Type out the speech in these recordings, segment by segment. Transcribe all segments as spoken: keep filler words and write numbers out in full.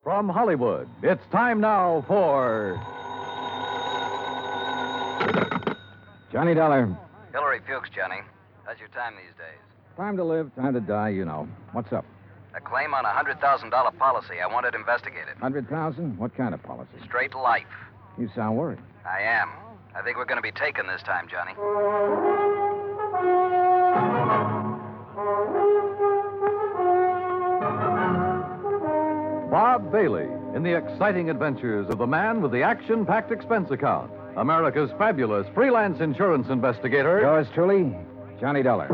From Hollywood, it's time now for Johnny Dollar. Hillary Fuchs, Johnny. How's your time these days? Time to live, time to die, you know. What's up? A claim on a one hundred thousand dollars policy. I want it investigated. one hundred thousand? What kind of policy? Straight life. You sound worried. I am. I think we're going to be taken this time, Johnny. Bob Bailey in the exciting adventures of the man with the action-packed expense account, America's fabulous freelance insurance investigator. Yours truly, Johnny Dollar.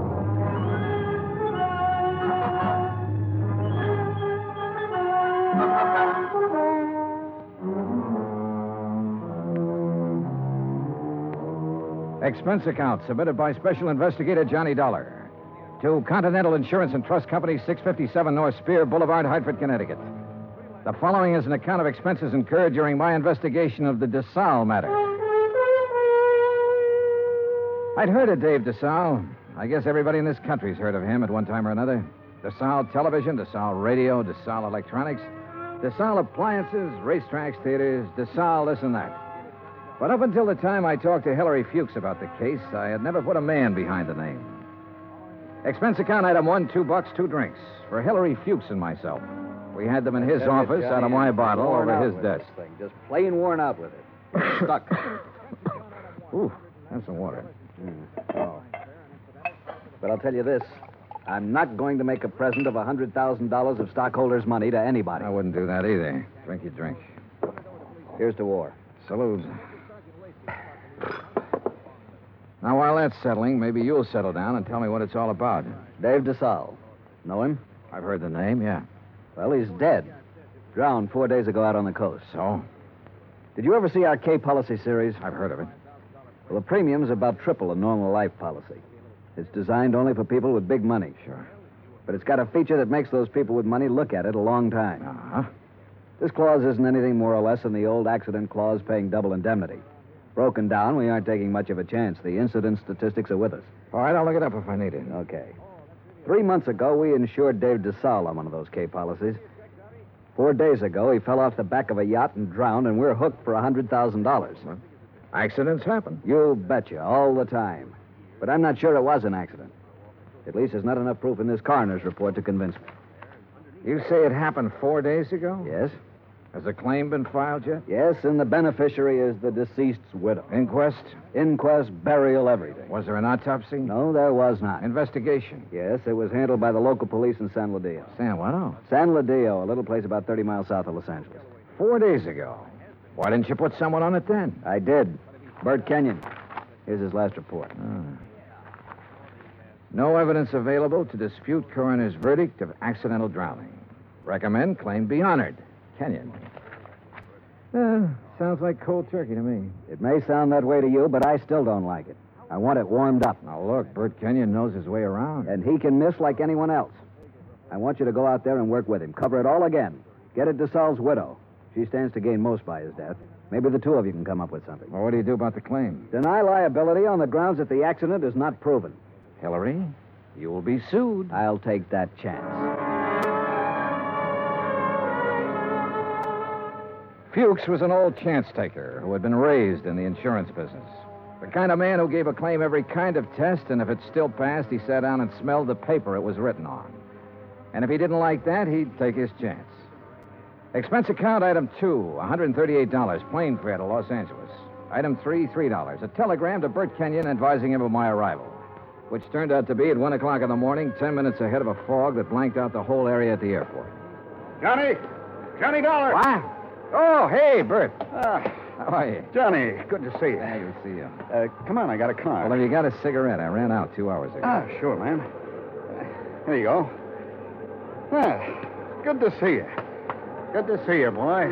Expense account submitted by Special Investigator Johnny Dollar to Continental Insurance and Trust Company, six fifty-seven North Spear Boulevard, Hartford, Connecticut. The following is an account of expenses incurred during my investigation of the DeSalle matter. I'd heard of Dave DeSalle. I guess everybody in this country's heard of him at one time or another. DeSalle Television, DeSalle Radio, DeSalle Electronics, DeSalle Appliances, racetracks, theaters, DeSalle this and that. But up until the time I talked to Hillary Fuchs about the case, I had never put a man behind the name. Expense account item one, two bucks, two drinks. For Hillary Fuchs and myself. We had them in his office out of my bottle over his desk. Thing. Just plain worn out with it. Stuck. Ooh, have some water. Mm. Oh. But I'll tell you this. I'm not going to make a present of one hundred thousand dollars of stockholders' money to anybody. I wouldn't do that either. Drink your drink. Here's to war. Salute. Now, while that's settling, maybe you'll settle down and tell me what it's all about. Dave DeSalle. Know him? I've heard the name, yeah. Well, he's dead. Drowned four days ago out on the coast. So? Did you ever see our K policy series? I've heard of it. Well, the premium's about triple a normal life policy. It's designed only for people with big money. Sure. But it's got a feature that makes those people with money look at it a long time. Uh-huh. This clause isn't anything more or less than the old accident clause paying double indemnity. Broken down, we aren't taking much of a chance. The incident statistics are with us. All right, I'll look it up if I need it. Okay. Three months ago, we insured Dave DeSalle on one of those K policies. Four days ago, he fell off the back of a yacht and drowned, and we're hooked for one hundred thousand dollars. Well, accidents happen. You betcha, all the time. But I'm not sure it was an accident. At least there's not enough proof in this coroner's report to convince me. You say it happened four days ago? Yes? Has a claim been filed yet? Yes, and the beneficiary is the deceased's widow. Inquest? Inquest, burial, everything. Was there an autopsy? No, there was not. Investigation? Yes, it was handled by the local police in San Ladillo. San what? Oh. San Ladillo, a little place about thirty miles south of Los Angeles. Four days ago. Why didn't you put someone on it then? I did. Bert Kenyon. Here's his last report. Ah. No evidence available to dispute coroner's verdict of accidental drowning. Recommend claim be honored. Kenyon. Uh, sounds like cold turkey to me. It may sound that way to you, but I still don't like it. I want it warmed up. Now, look, Bert Kenyon knows his way around. And he can miss like anyone else. I want you to go out there and work with him. Cover it all again. Get at DeSalle's widow. She stands to gain most by his death. Maybe the two of you can come up with something. Well, what do you do about the claim? Deny liability on the grounds that the accident is not proven. Hillary, you will be sued. I'll take that chance. Fuchs was an old chance taker who had been raised in the insurance business. The kind of man who gave a claim every kind of test, and if it still passed, he sat down and smelled the paper it was written on. And if he didn't like that, he'd take his chance. Expense account item two, one hundred thirty-eight dollars, plane fare to Los Angeles. Item three, three dollars. A telegram to Bert Kenyon advising him of my arrival, which turned out to be at one o'clock in the morning, ten minutes ahead of a fog that blanked out the whole area at the airport. Johnny! Johnny Dollar! What? Oh, hey, Bert. Ah, How are you? Johnny, good to see you. Yeah, good to see you. Uh, come on, I got a car. Well, have you got a cigarette? I ran out two hours ago. Ah, sure, man. Uh, here you go. Ah, good to see you. Good to see you, boy.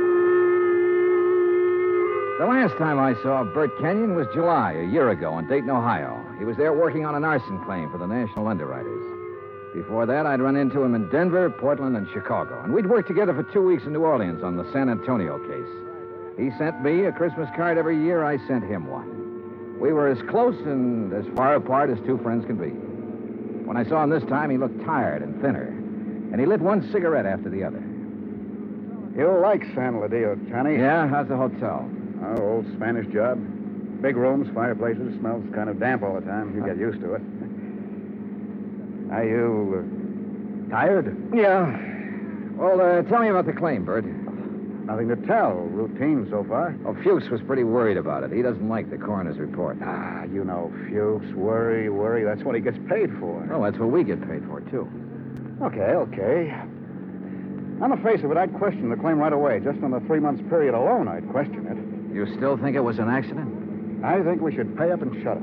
The last time I saw Bert Kenyon was July, a year ago, in Dayton, Ohio. He was there working on an arson claim for the National Underwriters. Before that, I'd run into him in Denver, Portland, and Chicago. And we'd worked together for two weeks in New Orleans on the San Antonio case. He sent me a Christmas card every year. I sent him one. We were as close and as far apart as two friends can be. When I saw him this time, he looked tired and thinner. And he lit one cigarette after the other. You'll like San Ladillo, Johnny. Yeah? How's the hotel? Oh, old Spanish job. Big rooms, fireplaces, smells kind of damp all the time. You get used to it. Are you uh, tired? Yeah. Well, uh, tell me about the claim, Bert. Nothing to tell. Routine so far. Oh, Fuchs was pretty worried about it. He doesn't like the coroner's report. Ah, you know, Fuchs, worry, worry. That's what he gets paid for. Oh, that's what we get paid for, too. Okay, okay. On the face of it, I'd question the claim right away. Just on the three months period alone, I'd question it. You still think it was an accident? I think we should pay up and shut up.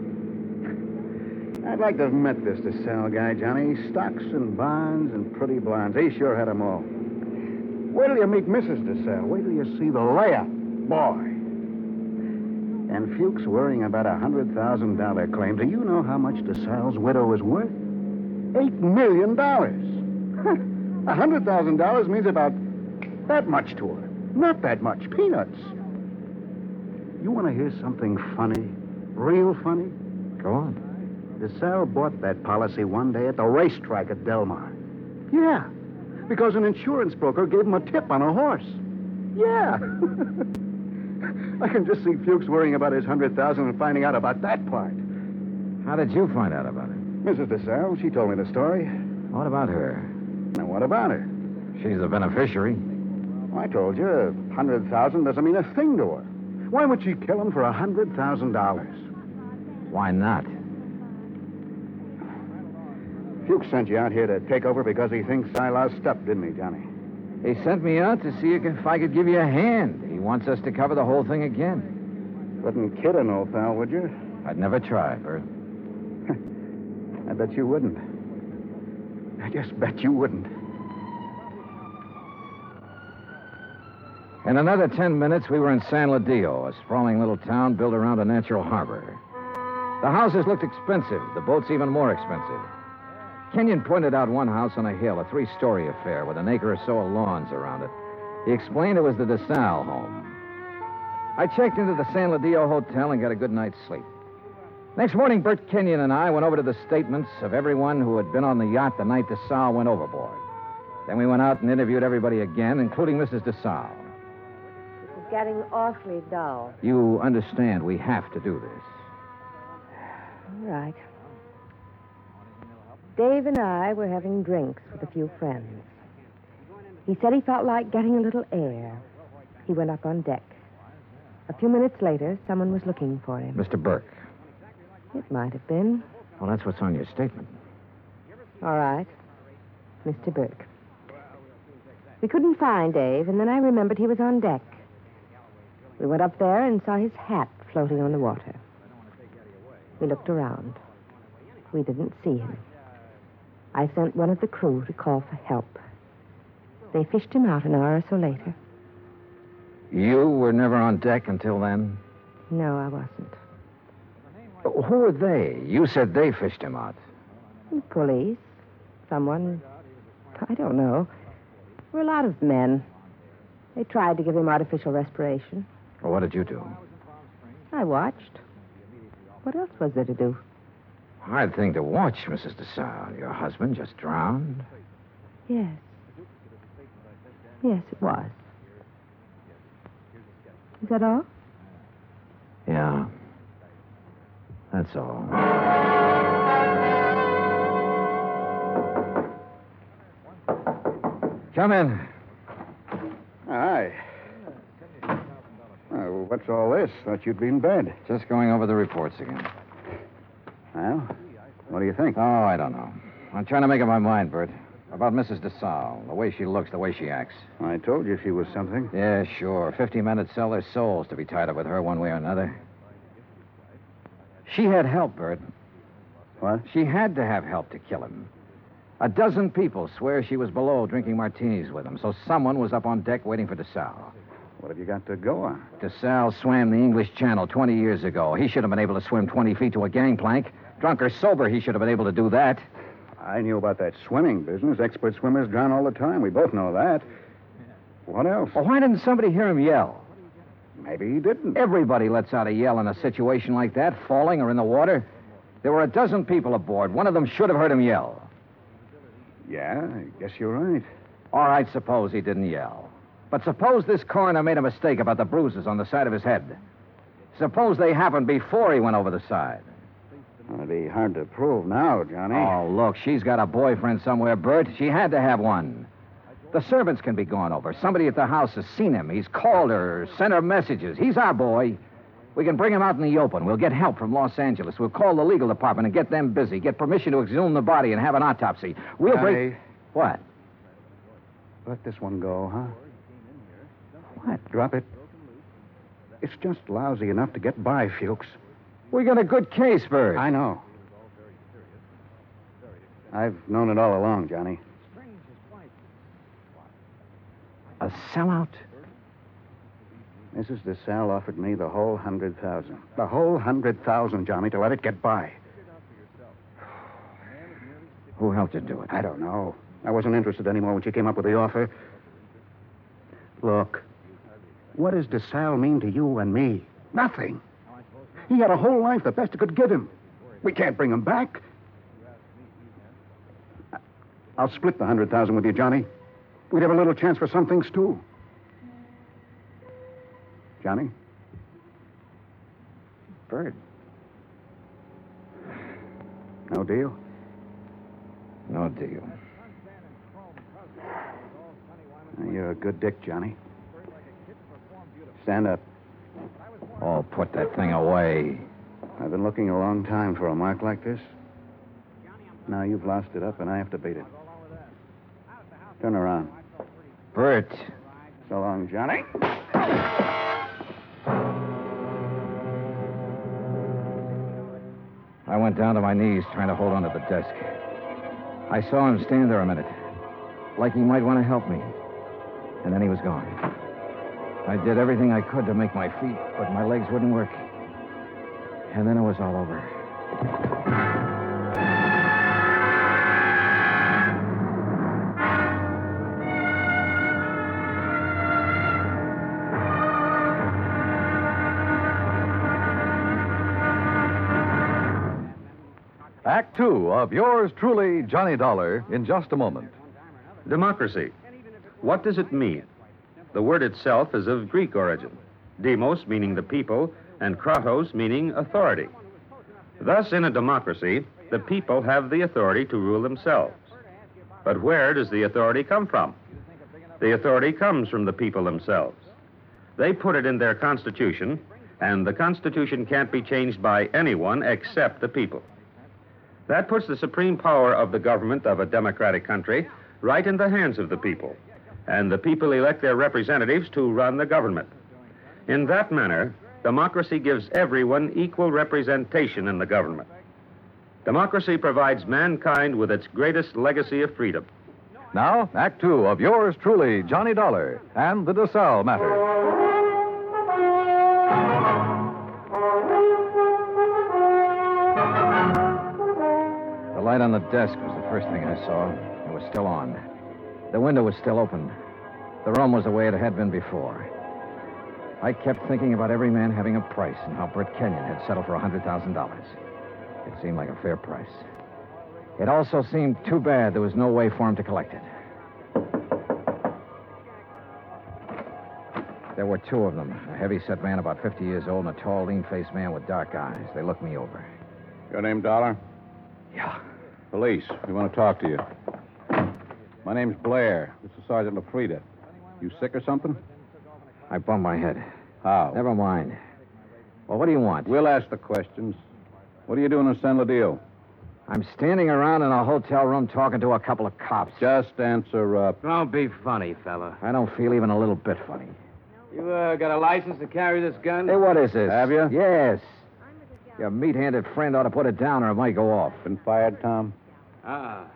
I'd like to have met this DeSalle guy, Johnny. Stocks and bonds and pretty blondes. He sure had 'em all. Wait till you meet Missus DeSalle. Wait till you see the layup. Boy. And Fuchs worrying about a one hundred thousand dollars claim. Do you know how much DeSalle's widow is worth? Eight million dollars. A hundred thousand dollars means about that much to her. Not that much. Peanuts. You want to hear something funny? Real funny? Go on. DeSalle bought that policy one day at the racetrack at Del Mar. Yeah, because an insurance broker gave him a tip on a horse. Yeah. I can just see Fuchs worrying about his hundred thousand and finding out about that part. How did you find out about it? Missus DeSalle, she told me the story. What about her? Now, what about her? She's the beneficiary. Well, I told you, a hundred thousand doesn't mean a thing to her. Why would she kill him for a hundred thousand dollars? Why not? Fuchs sent you out here to take over because he thinks I lost stuff, didn't he, Johnny? He sent me out to see if I could give you a hand. He wants us to cover the whole thing again. Wouldn't kid an old pal, would you? I'd never try, Bert. I bet you wouldn't. I just bet you wouldn't. In another ten minutes, we were in San Ladillo, a sprawling little town built around a natural harbor. The houses looked expensive, the boats even more expensive. Kenyon pointed out one house on a hill, a three-story affair with an acre or so of lawns around it. He explained it was the DeSalle home. I checked into the San Ladillo Hotel and got a good night's sleep. Next morning, Bert Kenyon and I went over to the statements of everyone who had been on the yacht the night DeSalle went overboard. Then we went out and interviewed everybody again, including Missus DeSalle. It's getting awfully dull. You understand we have to do this. All right. Dave and I were having drinks with a few friends. He said he felt like getting a little air. He went up on deck. A few minutes later, someone was looking for him. Mister Burke. It might have been. Well, that's what's on your statement. All right. Mister Burke. We couldn't find Dave, and then I remembered he was on deck. We went up there and saw his hat floating on the water. We looked around. We didn't see him. I sent one of the crew to call for help. They fished him out an hour or so later. You were never on deck until then? No, I wasn't. Who were they? You said they fished him out. The police. Someone. I don't know. There were a lot of men. They tried to give him artificial respiration. Well, what did you do? I watched. What else was there to do? Hard thing to watch, Missus DeSalle. Your husband just drowned. Yes. Yes, it was. Is that all? Yeah. That's all. Come in. Hi. Oh, what's all this? Thought you'd be in bed. Just going over the reports again. Well, what do you think? Oh, I don't know. I'm trying to make up my mind, Bert. About Missus DeSalle, the way she looks, the way she acts. I told you she was something. Yeah, sure. Fifty men would sell their souls to be tied up with her one way or another. She had help, Bert. What? She had to have help to kill him. A dozen people swear she was below drinking martinis with him, so someone was up on deck waiting for DeSalle. What have you got to go on? DeSalle swam the English Channel twenty years ago. He should have been able to swim twenty feet to a gangplank. Drunk or sober, he should have been able to do that. I knew about that swimming business. Expert swimmers drown all the time. We both know that. What else? Well, why didn't somebody hear him yell? Maybe he didn't. Everybody lets out a yell in a situation like that, falling or in the water. There were a dozen people aboard. One of them should have heard him yell. Yeah, I guess you're right. All right, suppose he didn't yell. But suppose this coroner made a mistake about the bruises on the side of his head. Suppose they happened before he went over the side. It'd be hard to prove now, Johnny. Oh, look, she's got a boyfriend somewhere, Bert. She had to have one. The servants can be gone over. Somebody at the house has seen him. He's called her, sent her messages. He's our boy. We can bring him out in the open. We'll get help from Los Angeles. We'll call the legal department and get them busy. Get permission to exhume the body and have an autopsy. We'll Johnny, bring... What? let this one go, huh? What? Drop it. It's just lousy enough to get by, Fuchs. We got a good case, Bert. I know. I've known it all along, Johnny. A sellout? Missus DeSalle offered me the whole hundred thousand. The whole hundred thousand, Johnny, to let it get by. Who helped you do it? I don't know. I wasn't interested anymore when she came up with the offer. Look, what does DeSalle mean to you and me? Nothing. He had a whole life, the best it could give him. We can't bring him back. I'll split the hundred thousand with you, Johnny. We'd have a little chance for some things, too. Johnny? Bert. No deal? No deal. You're a good dick, Johnny. Stand up. Oh, put that thing away. I've been looking a long time for a mark like this. Now you've lost it up, and I have to beat it. Turn around. Bert. So long, Johnny. I went down to my knees trying to hold onto the desk. I saw him stand there a minute, like he might want to help me. And then he was gone. I did everything I could to make my feet, but my legs wouldn't work. And then it was all over. Act two of yours truly, Johnny Dollar, in just a moment. Democracy. What does it mean? The word itself is of Greek origin. Demos meaning the people, and kratos meaning authority. Thus, in a democracy, the people have the authority to rule themselves. But where does the authority come from? The authority comes from the people themselves. They put it in their Constitution, and the Constitution can't be changed by anyone except the people. That puts the supreme power of the government of a democratic country right in the hands of the people, and the people elect their representatives to run the government. In that manner, democracy gives everyone equal representation in the government. Democracy provides mankind with its greatest legacy of freedom. Now, Act two of yours truly, Johnny Dollar, and the DeSalle matter. The light on the desk was the first thing I saw. It was still on. The window was still open. The room was the way it had been before. I kept thinking about every man having a price and how Bert Kenyon had settled for one hundred thousand dollars. It seemed like a fair price. It also seemed too bad there was no way for him to collect it. There were two of them, a heavy-set man about fifty years old and a tall, lean-faced man with dark eyes. They looked me over. Your name, Dollar? Yeah. Police. We want to talk to you. My name's Blair. This is Sergeant LaFrida. You sick or something? I bumped my head. How? Never mind. Well, what do you want? We'll ask the questions. What are you doing in San Ladillo? I'm standing around in a hotel room talking to a couple of cops. Just answer up. Don't be funny, fella. I don't feel even a little bit funny. You uh, got a license to carry this gun? Hey, what is this? Have you? Yes. Your meat-handed friend ought to put it down or it might go off. Been fired, Tom? Ah.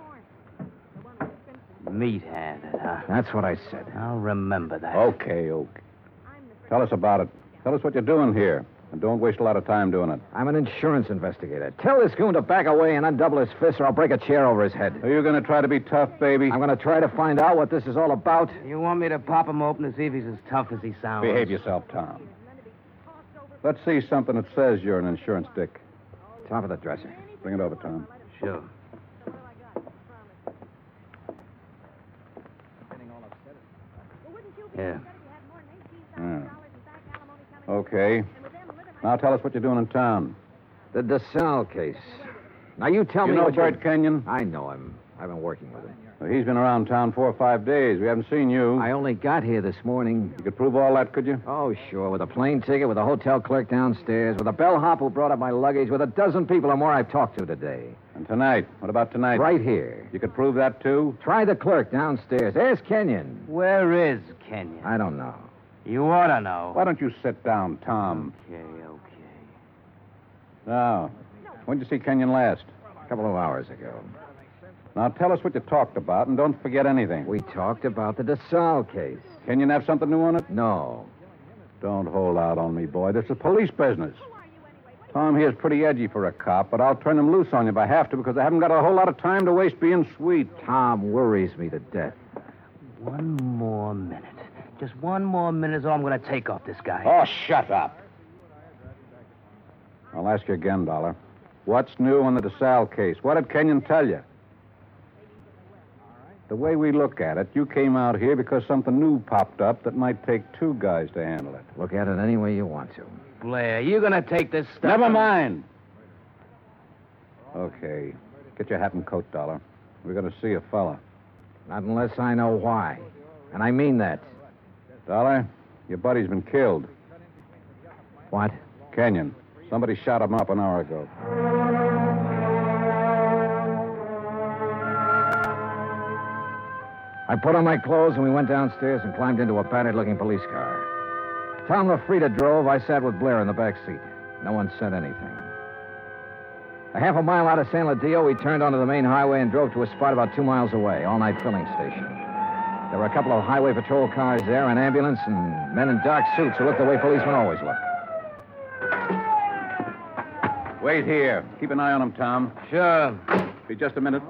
Meat-handed, huh? That's what I said. I'll remember that. Okay, okay. Tell us about it. Tell us what you're doing here. And don't waste a lot of time doing it. I'm an insurance investigator. Tell this goon to back away and undouble his fist or I'll break a chair over his head. Are you going to try to be tough, baby? I'm going to try to find out what this is all about. You want me to pop him open to see if he's as tough as he sounds? Behave yourself, Tom. Let's see something that says you're an insurance dick. Top of the dresser. Bring it over, Tom. Sure. Yeah. Yeah. Okay. Now tell us what you're doing in town. The DeSalle case. Now, you tell you me know what Bert you're... Kenyon? I know him. I've been working with him. Well, he's been around town four or five days. We haven't seen you. I only got here this morning. You could prove all that, could you? Oh, sure. With a plane ticket, with a hotel clerk downstairs, with a bellhop who brought up my luggage, with a dozen people or more I've talked to today. And tonight? What about tonight? Right here. You could prove that, too? Try the clerk downstairs. There's Kenyon. Where is Kenyon? I don't know. You ought to know. Why don't you sit down, Tom? Okay, okay. Now, when did you see Kenyon last? A couple of hours ago. Now, tell us what you talked about, and don't forget anything. We talked about the DeSalle case. Kenyon have something new on it? No. Don't hold out on me, boy. This is police business. Tom here's pretty edgy for a cop, but I'll turn him loose on you if I have to because I haven't got a whole lot of time to waste being sweet. Tom worries me to death. One more minute. Just one more minute is all I'm going to take off this guy. Oh, shut up. I'll ask you again, Dollar. What's new on the DeSalle case? What did Kenyon tell you? The way we look at it, you came out here because something new popped up that might take two guys to handle it. Look at it any way you want to. Blair, you going to take this stuff? Never mind. Okay. Get your hat and coat, Dollar. We're going to see a fella. Not unless I know why. And I mean that. Dollar, your buddy's been killed. What? Kenyon. Somebody shot him up an hour ago. I put on my clothes and we went downstairs and climbed into a battered-looking police car. Tom LaFrida drove. I sat with Blair in the back seat. No one said anything. A half a mile out of San Ladillo, we turned onto the main highway and drove to a spot about two miles away, all-night filling station. There were a couple of highway patrol cars there, an ambulance, and men in dark suits who looked the way policemen always look. Wait here. Keep an eye on him, Tom. Sure. Be just a minute.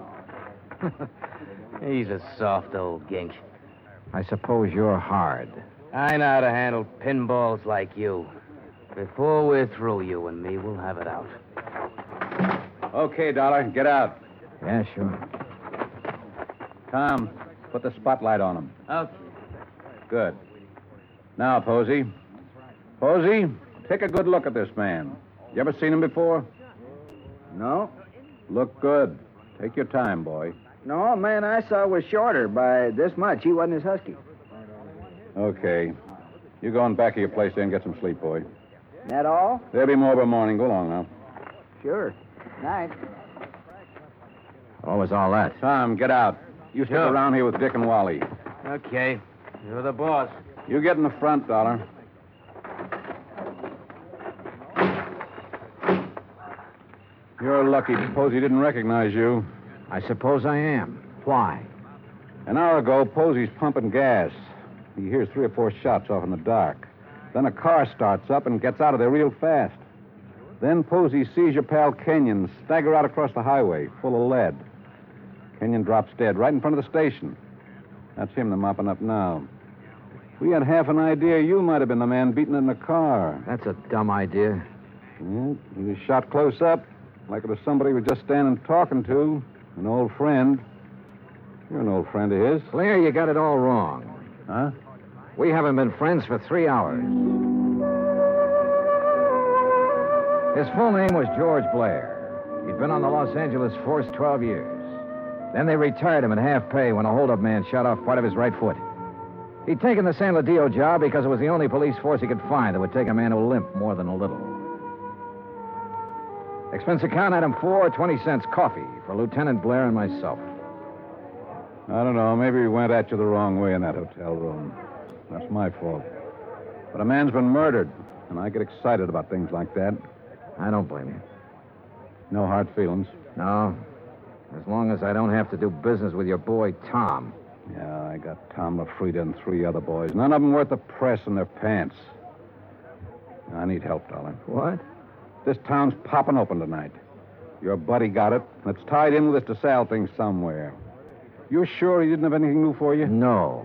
He's a soft old gink. I suppose you're hard. I know how to handle pinballs like you. Before we're through, you and me, we'll have it out. Okay, Dollar. Get out. Yeah, sure. Tom, put the spotlight on him. Okay. Good. Now, Posey. Posey, take a good look at this man. You ever seen him before? No? Look good. Take your time, boy. No, man I saw was shorter by this much. He wasn't as husky. Okay. You go on back of your place there and get some sleep, boy. That all? There'll be more by morning. Go along now. Sure. Night. What was all that? Tom, get out. You stick Sure. around here with Dick and Wally. Okay. You're the boss. You get in the front, Dollar. You're lucky Posey didn't recognize you. I suppose I am. Why? An hour ago, Posey's pumping gas. He hears three or four shots off in the dark. Then a car starts up and gets out of there real fast. Then Posey sees your pal Kenyon stagger out across the highway, full of lead. Kenyon drops dead right in front of the station. That's him they're mopping up now. We had half an idea you might have been the man beaten in the car. That's a dumb idea. Yeah, he was shot close up, like it was somebody we were just standing talking to, an old friend. You're an old friend of his. Blair, you got it all wrong. Huh? We haven't been friends for three hours. His full name was George Blair. He'd been on the Los Angeles force twelve years. Then they retired him at half pay when a holdup man shot off part of his right foot. He'd taken the San Ladillo job because it was the only police force he could find that would take a man who limped more than a little. Expense account item four, twenty cents coffee for Lieutenant Blair and myself. I don't know. Maybe we went at you the wrong way in that hotel room. That's my fault. But a man's been murdered, and I get excited about things like that. I don't blame you. No hard feelings. No. As long as I don't have to do business with your boy, Tom. Yeah, I got Tom LaFrida and three other boys. None of them worth the press in their pants. I need help, Dollar. What? This town's popping open tonight. Your buddy got it. And it's tied in with this DeSalle thing somewhere. You're sure he didn't have anything new for you? No.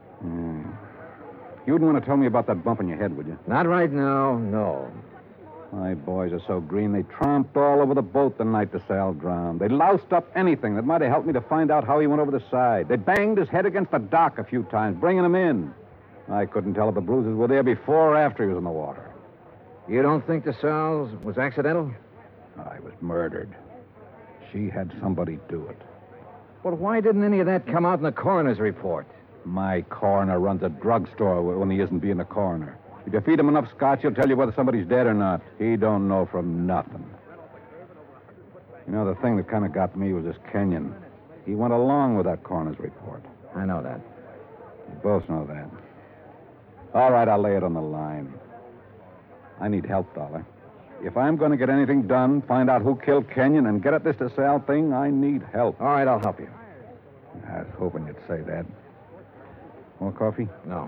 Hmm. You wouldn't want to tell me about that bump in your head, would you? Not right now, no. My boys are so green, they tromped all over the boat the night DeSalle drowned. They loused up anything that might have helped me to find out how he went over the side. They banged his head against the dock a few times, bringing him in. I couldn't tell if the bruises were there before or after he was in the water. You don't think DeSalle's was accidental? I was murdered. She had somebody do it. Well, why didn't any of that come out in the coroner's report? My coroner runs a drugstore when he isn't being a coroner. If you feed him enough scotch, he'll tell you whether somebody's dead or not. He don't know from nothing. You know, the thing that kind of got me was this Kenyon. He went along with that coroner's report. I know that. You both know that. All right, I'll lay it on the line. I need help, Dollar. If I'm going to get anything done, find out who killed Kenyon, and get at this DeSalle thing, I need help. All right, I'll help you. I was hoping you'd say that. More coffee? No.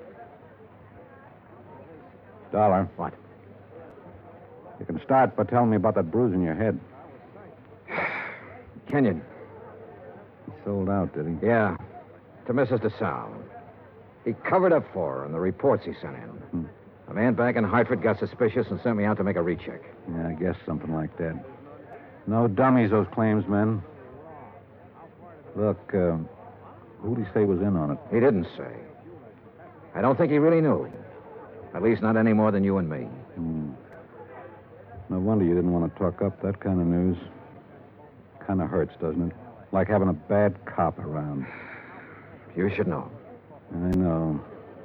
Dollar. What? You can start by telling me about that bruise in your head. Kenyon. He sold out, did he? Yeah. To Missus DeSalle. He covered up for her in the reports he sent in. Hmm. A man back in Hartford got suspicious and sent me out to make a recheck. Yeah, I guess something like that. No dummies, those claims men. Look, uh, who'd he say was in on it? He didn't say. I don't think he really knew. At least not any more than you and me. Hmm. No wonder you didn't want to talk up that kind of news. Kind of hurts, doesn't it? Like having a bad cop around. You should know. I know.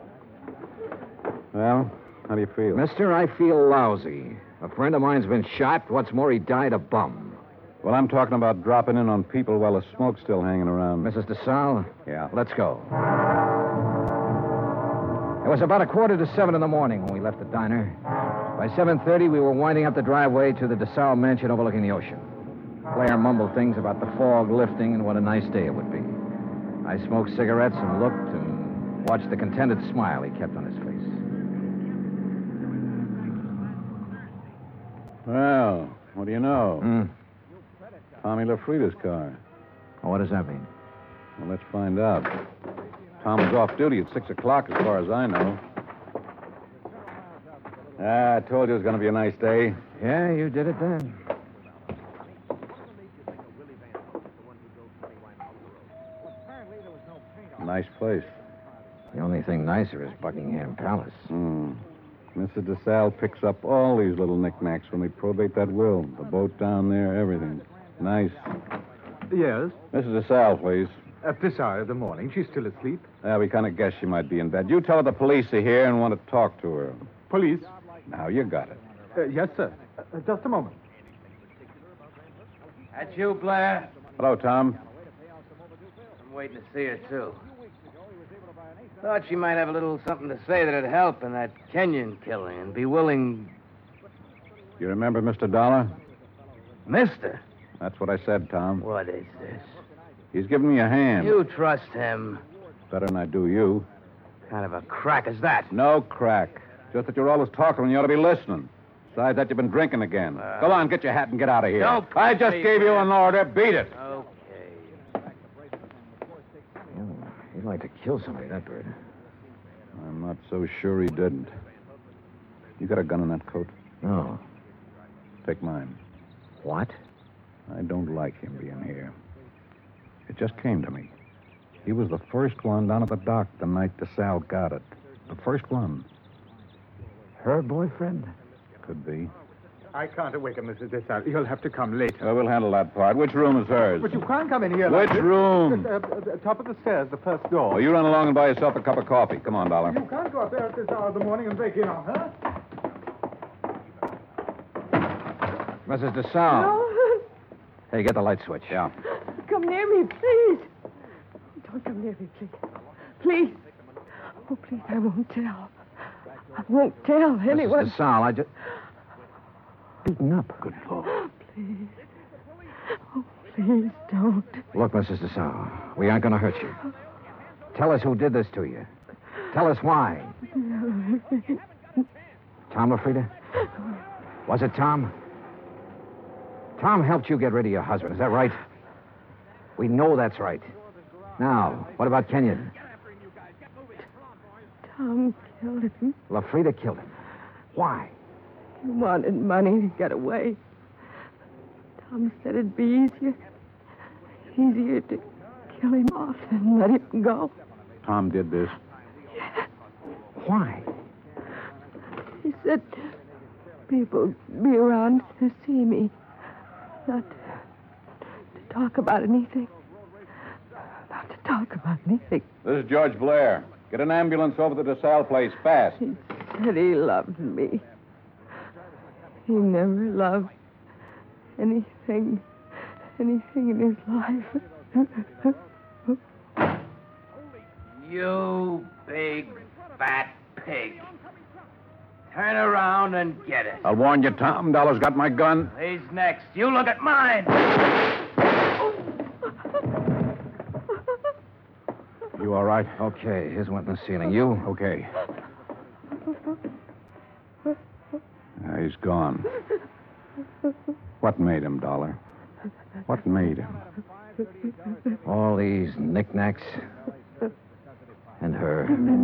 Well, how do you feel? Mister, I feel lousy. A friend of mine's been shot. What's more, he died a bum. Well, I'm talking about dropping in on people while the smoke's still hanging around. Missus DeSalle? Yeah. Let's go. It was about a quarter to seven in the morning when we left the diner. By seven thirty, we were winding up the driveway to the DeSalle mansion overlooking the ocean. Blair mumbled things about the fog lifting and what a nice day it would be. I smoked cigarettes and looked and watched the contented smile he kept on his face. Well, what do you know? Hmm. Tommy LaFrida's car. Well, what does that mean? Well, let's find out. Tom was off duty at six o'clock, as far as I know. Ah, I told you it was going to be a nice day. Yeah, you did it then. Nice place. The only thing nicer is Buckingham Palace. Hmm. Missus DeSalle picks up all these little knickknacks when we probate that will. The boat down there, everything. Nice. Yes? Missus DeSalle, please. At this hour of the morning. She's still asleep. Yeah, we kind of guessed she might be in bed. You tell her the police are here and want to talk to her. Police? Now, you got it. Uh, yes, sir. Uh, just a moment. That's you, Blair? Hello, Tom. I'm waiting to see her, too. Thought she might have a little something to say that'd help in that Kenyon killing and be willing... You remember Mister Dollar? Mister? That's what I said, Tom. What is this? He's giving me a hand. You trust him. Better than I do you. Kind of a crack is that? No crack. Just that you're always talking when you ought to be listening. Besides that, you've been drinking again. Uh, Go on, get your hat and get out of here. Don't I just me, gave you man. an order. Beat it. Okay. Oh, he'd like to kill somebody, that bird. I'm not so sure he didn't. You got a gun in that coat? No. Take mine. What? I don't like him being here. It just came to me. He was the first one down at the dock the night DeSalle got it. The first one. Her boyfriend? Could be. I can't awaken Missus DeSalle. You'll have to come later. Well, we'll handle that part. Which room is hers? But you can't come in here Which like this. room? Uh, uh, top of the stairs, the first door. Well, you run along and buy yourself a cup of coffee. Come on, Dollar. You can't go up there at this hour of the morning and break in on her. Missus DeSalle. No. Hey, get the light switch. Yeah. Come near me, please. Don't come near me, please. Please. Oh, please, I won't tell. I won't tell anyone. Missus DeSalle, I just... Beaten up. Good Lord. Please. Oh, please don't. Look, Missus DeSalle, we aren't going to hurt you. Tell us who did this to you. Tell us why. Tom LaFrida? Was it Tom? Tom helped you get rid of your husband, is that right? We know that's right. Now, what about Kenyon? Tom killed him. LaFrida killed him. Why? He wanted money to get away. Tom said it'd be easier, easier to kill him off than let him go. Tom did this. Why? He said people would be around to see me, not to talk about anything. Not to talk about anything. This is George Blair. Get an ambulance over to the DeSalle place, fast. He said he loved me. He never loved anything, anything in his life. You big, fat pig. Turn around and get it. I'll warn you, Tom. Dollar's got my gun. He's next. You look at mine. You all right? Okay, his went in the ceiling. You? Okay. Uh, he's gone. What made him, Dollar? What made him? All these knickknacks. And her.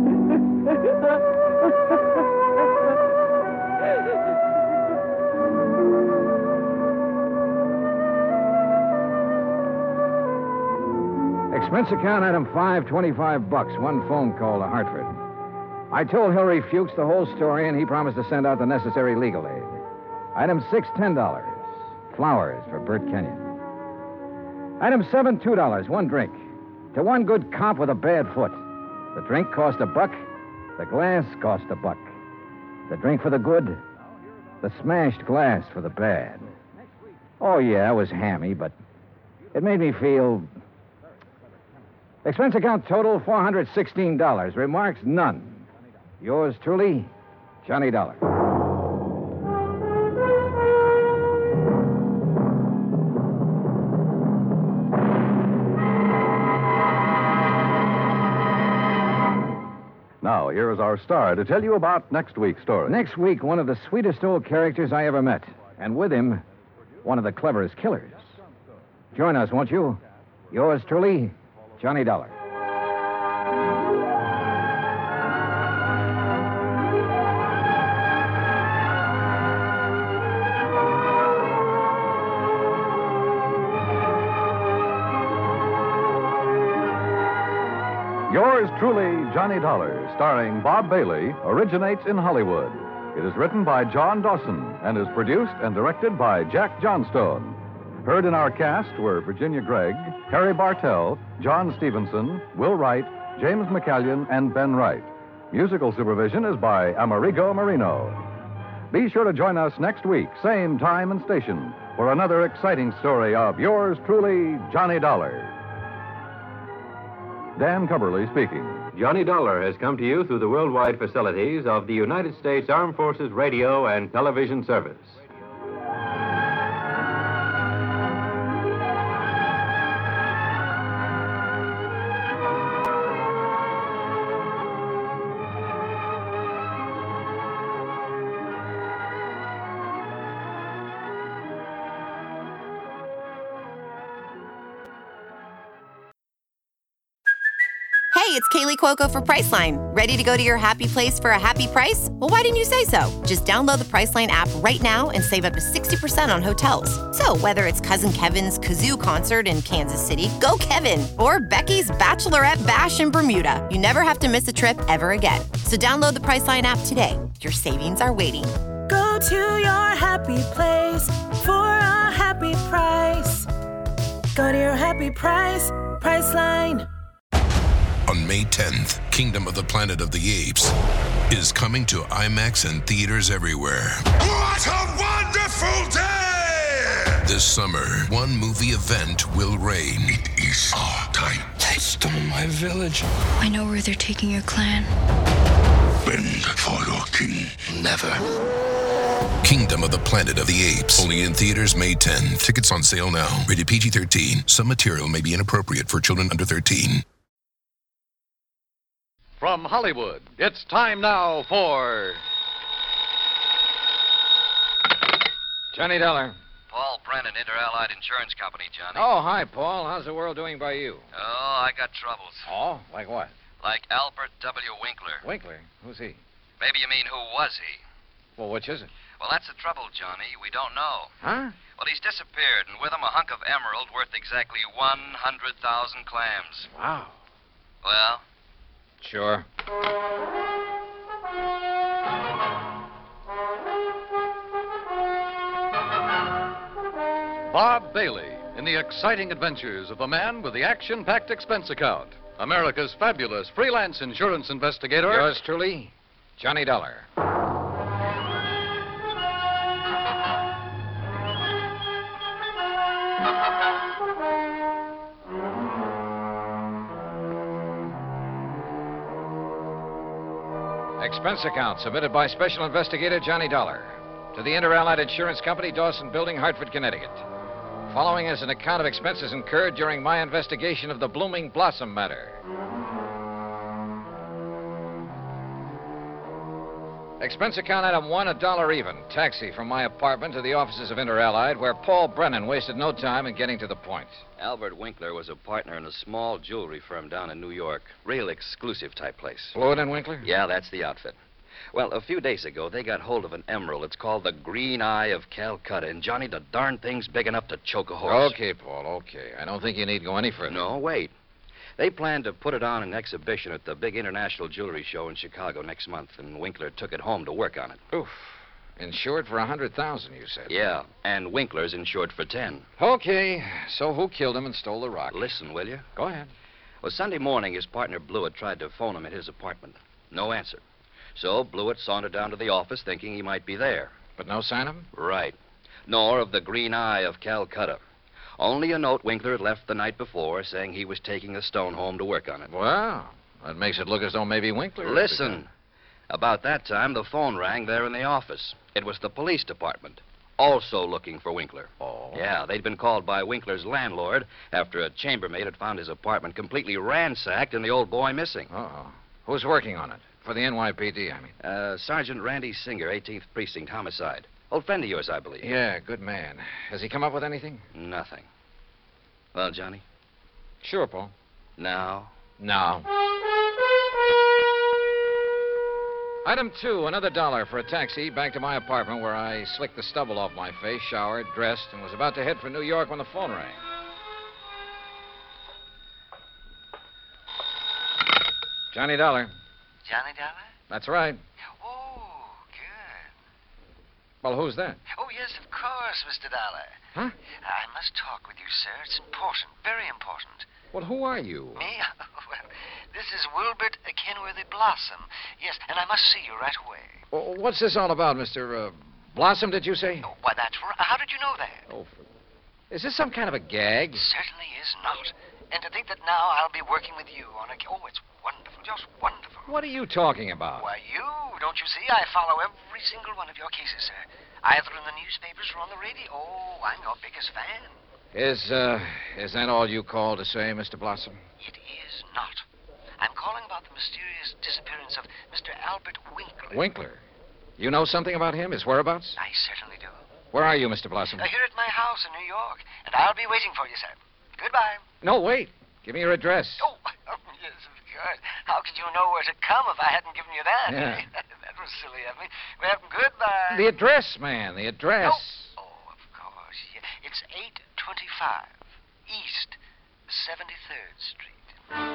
Expense account item five, twenty-five bucks. One phone call to Hartford. I told Hillary Fuchs the whole story, and he promised to send out the necessary legal aid. Item six, ten dollars. Flowers for Bert Kenyon. Item seven, two dollars. One drink. To one good cop with a bad foot. The drink cost a buck. The glass cost a buck. The drink for the good. The smashed glass for the bad. Oh, yeah, it was hammy, but it made me feel... Expense account total, four hundred sixteen dollars. Remarks, none. Yours truly, Johnny Dollar. Now, here is our star to tell you about next week's story. Next week, one of the sweetest old characters I ever met. And with him, one of the cleverest killers. Join us, won't you? Yours truly, Johnny Dollar. Yours truly, Johnny Dollar, starring Bob Bailey, originates in Hollywood. It is written by John Dawson and is produced and directed by Jack Johnstone. Heard in our cast were Virginia Gregg, Harry Bartell, John Stevenson, Will Wright, James McCallion, and Ben Wright. Musical supervision is by Amerigo Marino. Be sure to join us next week, same time and station, for another exciting story of yours truly, Johnny Dollar. Dan Cubberly speaking. Johnny Dollar has come to you through the worldwide facilities of the United States Armed Forces Radio and Television Service. Hey, it's Kaylee Cuoco for Priceline. Ready to go to your happy place for a happy price? Well, why didn't you say so? Just download the Priceline app right now and save up to sixty percent on hotels. So whether it's Cousin Kevin's Kazoo Concert in Kansas City, go Kevin, or Becky's Bachelorette Bash in Bermuda, you never have to miss a trip ever again. So download the Priceline app today. Your savings are waiting. Go to your happy place for a happy price. Go to your happy price, Priceline. On May tenth, Kingdom of the Planet of the Apes is coming to IMAX and theaters everywhere. What a wonderful day! This summer, one movie event will reign. It is our time. They stole my village. I know where they're taking your clan. Bend for your king. Never. Kingdom of the Planet of the Apes. Only in theaters May tenth. Tickets on sale now. Rated P G thirteen. Some material may be inappropriate for children under thirteen. From Hollywood, it's time now for... Johnny Dollar. Paul Brennan, Inter-Allied Insurance Company, Johnny. Oh, hi, Paul. How's the world doing by you? Oh, I got troubles. Oh, like what? Like Albert W. Winkler. Winkler? Who's he? Maybe you mean who was he? Well, which is it? Well, that's the trouble, Johnny. We don't know. Huh? Well, he's disappeared, and with him a hunk of emerald worth exactly one hundred thousand clams. Wow. Well? Sure. Bob Bailey in the exciting adventures of the man with the action-packed expense account. America's fabulous freelance insurance investigator. Yours truly, Johnny Dollar. Expense account submitted by Special Investigator Johnny Dollar to the Inter-Allied Insurance Company, Dawson Building, Hartford, Connecticut. Following is an account of expenses incurred during my investigation of the Blooming Blossom matter. Expense account item one, a dollar even. Taxi from my apartment to the offices of Inter-Allied, where Paul Brennan wasted no time in getting to the point. Albert Winkler was a partner in a small jewelry firm down in New York. Real exclusive type place. Fluid and Winkler? Yeah, that's the outfit. Well, a few days ago, they got hold of an emerald. It's called the Green Eye of Calcutta. And, Johnny, the darn thing's big enough to choke a horse. Okay, Paul, okay. I don't think you need go any further. No, wait. They plan to put it on an exhibition at the big international jewelry show in Chicago next month, and Winkler took it home to work on it. Oof. Insured for a hundred thousand, you said. Yeah, and Winkler's insured for ten. Okay, so who killed him and stole the rock? Listen, will you? Go ahead. Well, Sunday morning, his partner Blewett tried to phone him at his apartment. No answer. So Blewett sauntered down to the office thinking he might be there. But no sign of him? Right. Nor of the Green Eye of Calcutta. Only a note Winkler had left the night before saying he was taking the stone home to work on it. Well, that makes it look as though maybe Winkler... Listen. About that time, the phone rang there in the office. It was the police department, also looking for Winkler. Oh. Yeah, they'd been called by Winkler's landlord after a chambermaid had found his apartment completely ransacked and the old boy missing. Uh-oh. Who's working on it? For the N Y P D, I mean. Uh, Sergeant Randy Singer, eighteenth Precinct, homicide. Old friend of yours, I believe. Yeah, good man. Has he come up with anything? Nothing. Well, Johnny? Sure, Paul. Now? Now. Item two, another dollar for a taxi back to my apartment where I slicked the stubble off my face, showered, dressed, and was about to head for New York when the phone rang. Johnny Dollar. Johnny Dollar? That's right. Oh, good. Well, who's that? Oh, yes, of course, Mister Dollar. Huh? I must talk with you, sir. It's important, very important. Well, who are you? Me? Well, this is Wilbert Kenworthy Blossom. Yes, and I must see you right away. Well, what's this all about, Mister Uh, Blossom, did you say? Oh, why, that's right. How did you know that? Oh, for... Is this some kind of a gag? Certainly is not. And to think that now I'll be working with you on a... Oh, it's wonderful, just wonderful. What are you talking about? Why, you, don't you see? I follow every single one of your cases, sir. Either in the newspapers or on the radio. Oh, I'm your biggest fan. Is, uh, is that all you called to say, Mister Blossom? It is not. I'm calling about the mysterious disappearance of Mister Albert Winkler. Winkler? You know something about him, his whereabouts? I certainly do. Where are you, Mister Blossom? Uh, here at my house in New York, and I'll be waiting for you, sir. Goodbye. No, wait. Give me your address. Oh, yes, of course. How could you know where to come if I hadn't given you that? Yeah. That was silly of me. Well, goodbye. The address, man, the address. Oh, oh of course. Yeah. It's eight twenty-five East seventy-third Street.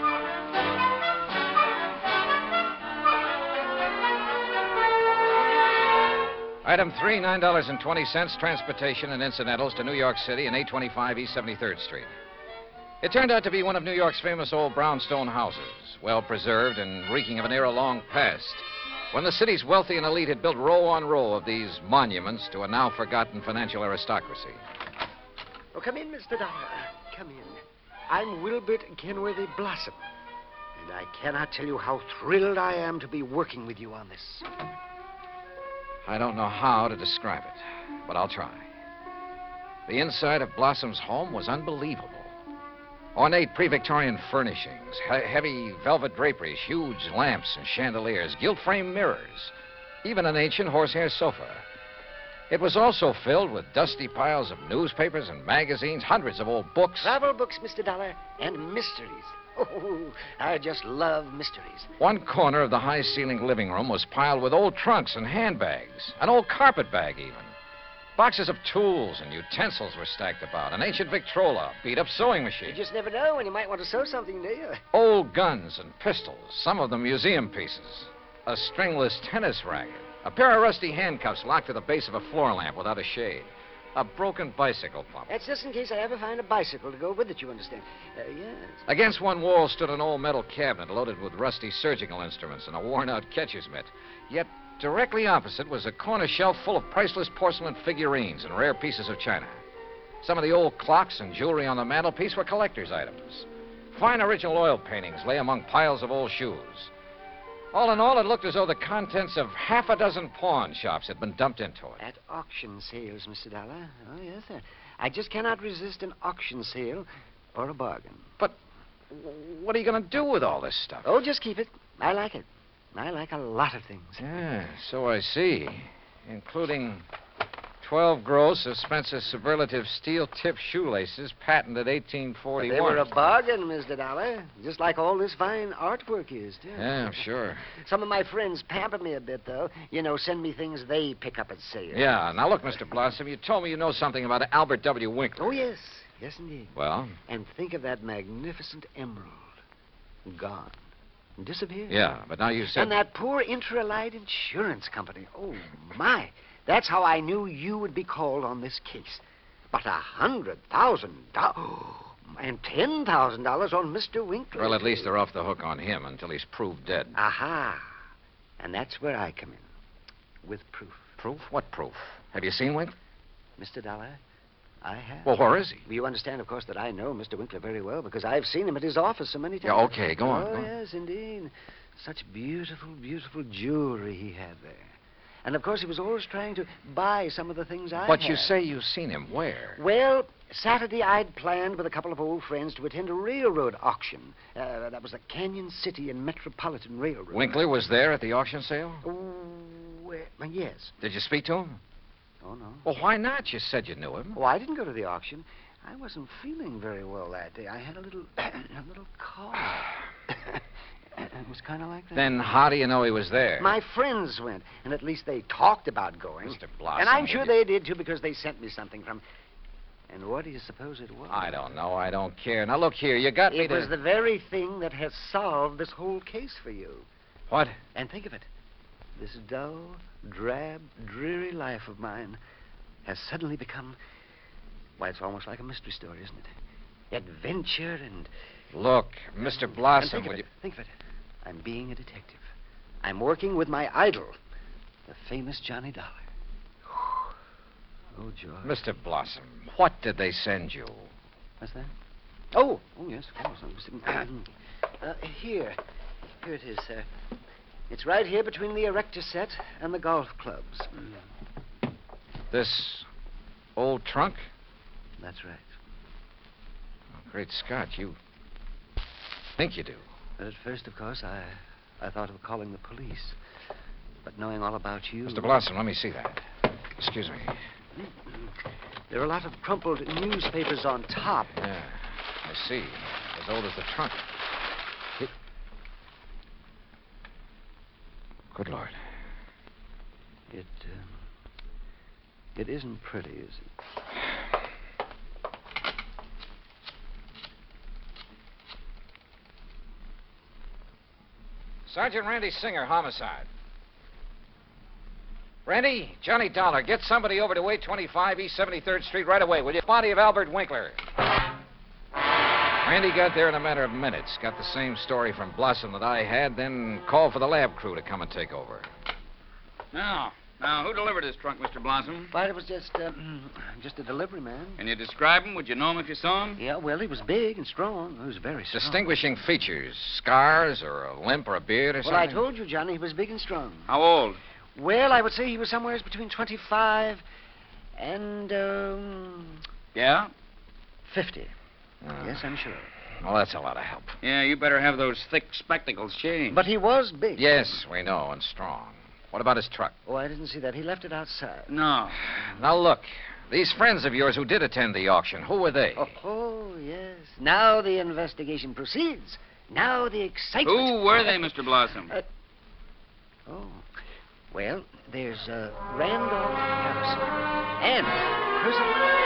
Item three, nine dollars and twenty cents, transportation and incidentals to New York City and eight twenty-five East seventy-third Street. It turned out to be one of New York's famous old brownstone houses, well preserved and reeking of an era long past, when the city's wealthy and elite had built row on row of these monuments to a now forgotten financial aristocracy. Oh, come in, Mister Dollar. Come in. I'm Wilbert Kenworthy Blossom, and I cannot tell you how thrilled I am to be working with you on this. I don't know how to describe it, but I'll try. The inside of Blossom's home was unbelievable. Ornate pre-Victorian furnishings, he- heavy velvet draperies, huge lamps and chandeliers, gilt-framed mirrors, even an ancient horsehair sofa. It was also filled with dusty piles of newspapers and magazines, hundreds of old books. Travel books, Mister Dollar, and mysteries. Oh, I just love mysteries. One corner of the high-ceilinged living room was piled with old trunks and handbags, an old carpet bag even. Boxes of tools and utensils were stacked about, an ancient Victrola, beat-up sewing machine. You just never know when you might want to sew something, do you? Old guns and pistols, some of them museum pieces. A stringless tennis racket. A pair of rusty handcuffs locked to the base of a floor lamp without a shade. A broken bicycle pump. That's just in case I ever find a bicycle to go with it, you understand. Uh, yes. Against one wall stood an old metal cabinet loaded with rusty surgical instruments and a worn-out catcher's mitt. Yet directly opposite was a corner shelf full of priceless porcelain figurines and rare pieces of china. Some of the old clocks and jewelry on the mantelpiece were collector's items. Fine original oil paintings lay among piles of old shoes. All in all, it looked as though the contents of half a dozen pawn shops had been dumped into it. At auction sales, Mister Dollar. Oh, yes, sir. I just cannot resist an auction sale or a bargain. But what are you going to do with all this stuff? Oh, just keep it. I like it. I like a lot of things. Yeah, so I see. Including twelve gross of Spencer's superlative steel-tipped shoelaces, patented eighteen forty-one. They were a bargain, Mister Dollar. Just like all this fine artwork is, too. Yeah, I'm sure. Some of my friends pamper me a bit, though. You know, send me things they pick up at sale. Yeah, now look, Mister Blossom, you told me you know something about Albert W. Winkler. Oh, yes. Yes, indeed. Well? And think of that magnificent emerald. Gone. Disappeared. Yeah, but now you said... And that poor Intralite Insurance Company. Oh, my. That's how I knew you would be called on this case. But a hundred thousand dollars... And ten thousand dollars on Mister Winkler. Well, at least they're off the hook on him until he's proved dead. Aha. And that's where I come in. With proof. Proof? What proof? Have you seen Winkler? Mister Dollar, I have. Well, where is he? You understand, of course, that I know Mister Winkler very well because I've seen him at his office so many times. Yeah, okay, go on. Oh, go on. yes, indeed. Such beautiful, beautiful jewelry he had there. And, of course, he was always trying to buy some of the things I But had. you say you've seen him where? Well, Saturday I'd planned with a couple of old friends to attend a railroad auction. Uh, that was the Canyon City and Metropolitan Railroad. Winkler was there at the auction sale? Oh, well, yes. Did you speak to him? Oh, no. Well, why not? You said you knew him. Oh, I didn't go to the auction. I wasn't feeling very well that day. I had a little, a little cough. It was kind of like that. Then how do you know he was there? My friends went, and at least they talked about going. Mister Blossom. And I'm sure you... they did, too, because they sent me something from... And what do you suppose it was? I don't know. I don't care. Now, look here. You got me It to... was the very thing that has solved this whole case for you. What? And think of it. This dull, drab, dreary life of mine has suddenly become... Why, it's almost like a mystery story, isn't it? Adventure and... Look, Mister Blossom, and think would of you... it. Think of it. I'm being a detective. I'm working with my idol, the famous Johnny Dollar. Oh, George. Mister Blossom, what did they send you? What's that? Oh, oh, yes, of course. uh, here. Here it is, sir. It's right here between the erector set and the golf clubs. Mm. This old trunk? That's right. Oh, great Scott, you think you do. But at first, of course, I, I thought of calling the police. But knowing all about you... Mister Blossom, let me see that. Excuse me. There are a lot of crumpled newspapers on top. Yeah, I see. As old as the trunk. It... Good Lord. It, uh, it isn't pretty, is it? Sergeant Randy Singer, homicide. Randy, Johnny Dollar, get somebody over to eight twenty-five East seventy-third Street right away, will you? Body of Albert Winkler. Randy got there in a matter of minutes. Got the same story from Blossom that I had, then called for the lab crew to come and take over. Now, now, who delivered this trunk, Mister Blossom? Why, it was just, uh, just a delivery man. Can you describe him? Would you know him if you saw him? Yeah, well, he was big and strong. He was very strong. Distinguishing features, scars or a limp or a beard or well, something? I told you, Johnny, he was big and strong. How old? Well, I would say he was somewhere between twenty-five and, um... Yeah? fifty. Uh, yes, I'm sure. Well, that's a lot of help. Yeah, you better have those thick spectacles changed. But he was big. Yes, we know, and strong. What about his truck? Oh, I didn't see that. He left it outside. No. Now, look. These friends of yours who did attend the auction, who were they? Oh, oh, yes. Now the investigation proceeds. Now the excitement. Who were they, Mister Blossom? Uh, oh. Well, there's uh, Randolph Harrison and Percival.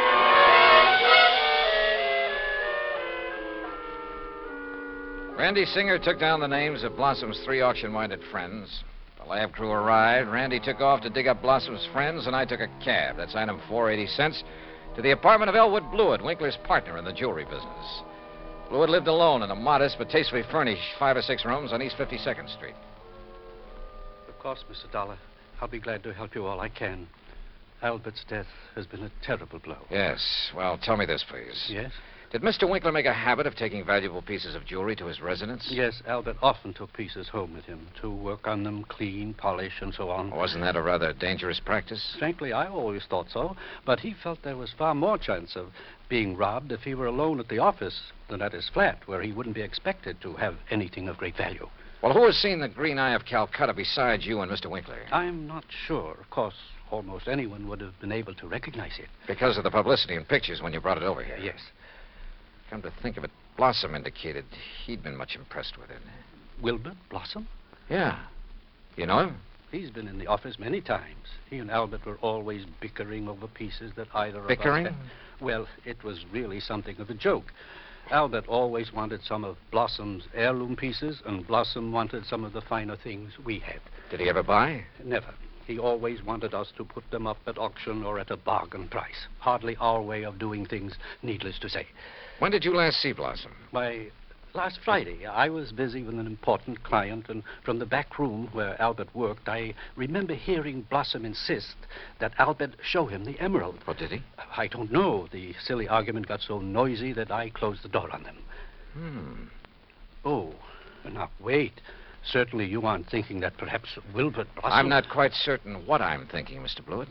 Randy Singer took down the names of Blossom's three auction-minded friends. The lab crew arrived. Randy took off to dig up Blossom's friends, and I took a cab. That's item four eighty cents to the apartment of Elwood Blewett, Winkler's partner in the jewelry business. Blewett lived alone in a modest but tastefully furnished five or six rooms on East fifty-second Street. Of course, Mister Dollar. I'll be glad to help you all I can. Albert's death has been a terrible blow. Yes. Well, tell me this, please. Yes? Did Mister Winkler make a habit of taking valuable pieces of jewelry to his residence? Yes, Albert often took pieces home with him to work on them, clean, polish, and so on. Wasn't that a rather dangerous practice? Frankly, I always thought so, but he felt there was far more chance of being robbed if he were alone at the office than at his flat, where he wouldn't be expected to have anything of great value. Well, who has seen the Green Eye of Calcutta besides you and Mister Winkler? I'm not sure. Of course, almost anyone would have been able to recognize it. Because of the publicity and pictures when you brought it over here? Yes. Come to think of it, Blossom indicated he'd been much impressed with it. Wilbert Blossom? Yeah. You know him? He's been in the office many times. He and Albert were always bickering over pieces that either of us... Bickering? Had. Well, it was really something of a joke. Albert always wanted some of Blossom's heirloom pieces, and Blossom wanted some of the finer things we had. Did he ever buy? Never. He always wanted us to put them up at auction or at a bargain price. Hardly our way of doing things, needless to say. When did you last see Blossom? Why, last Friday. I was busy with an important client, and from the back room where Albert worked, I remember hearing Blossom insist that Albert show him the emerald. What did he? I don't know. The silly argument got so noisy that I closed the door on them. Hmm. Oh, now wait. Certainly you aren't thinking that perhaps Wilbert Blossom... I'm not quite certain what I'm thinking, Mister Blewett.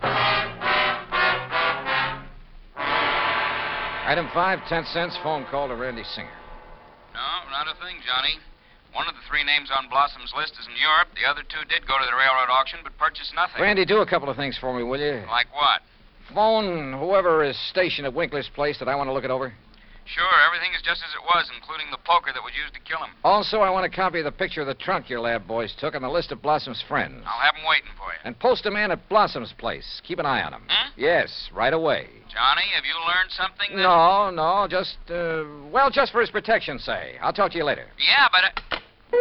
Item five, ten cents, phone call to Randy Singer. No, not a thing, Johnny. One of the three names on Blossom's list is in Europe. The other two did go to the railroad auction, but purchased nothing. Randy, do a couple of things for me, will you? Like what? Phone whoever is stationed at Winkler's place that I want to look it over. Sure, everything is just as it was, including the poker that was used to kill him. Also, I want a copy of the picture of the trunk your lab boys took and the list of Blossom's friends. I'll have them waiting for you. And post a man at Blossom's place. Keep an eye on him. Hmm? Yes, right away. Johnny, have you learned something? That... No, no, just, uh, well, just for his protection, say. I'll talk to you later. Yeah, but...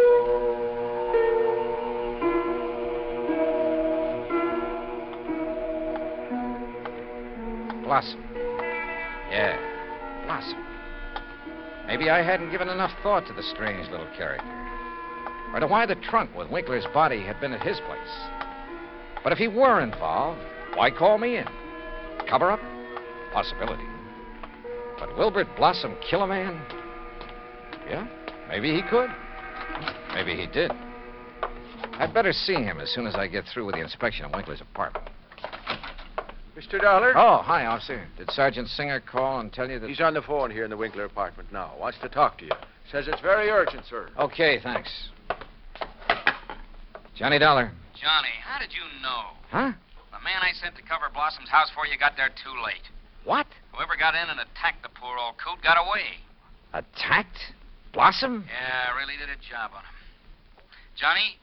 Uh... Blossom. Yeah, Blossom. Maybe I hadn't given enough thought to the strange little character. Or to why the trunk with Winkler's body had been at his place. But if he were involved, why call me in? Cover up? Possibility. But Wilbert Blossom kill a man? Yeah, maybe he could. Maybe he did. I'd better see him as soon as I get through with the inspection of Winkler's apartment. Mister Dollar? Oh, hi, officer. Did Sergeant Singer call and tell you that... He's on the phone here in the Winkler apartment now. Wants to talk to you. Says it's very urgent, sir. Okay, thanks. Johnny Dollar. Johnny, how did you know? Huh? The man I sent to cover Blossom's house for you got there too late. What? Whoever got in and attacked the poor old coot got away. Attacked? Blossom? Yeah, really did a job on him. Johnny?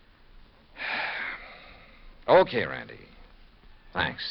Okay, Randy. Thanks.